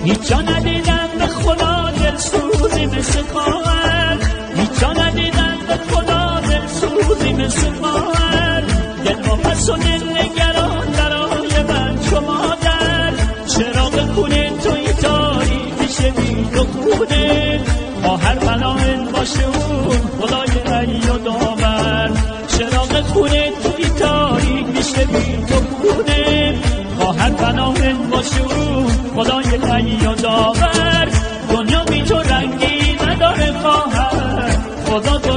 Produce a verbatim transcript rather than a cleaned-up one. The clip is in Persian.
هیچ جا ندیدم به خدا دلسوزی مثل خواهر، هیچ جا ندیدم به خدا دلسوزی مثل خواهر. دل واپس و دل نگران برای من چو مادر، چراغ خونه توی تاریکی شوید و خونه، خواهر پناهت باشه اون خدای حی و داور. چراغ خونه توی تاریکی شوید و خونه، خواهر پناهت باشه اون خدای حی و داور. دنیا بی تو رنگی نداره خواهر، خدا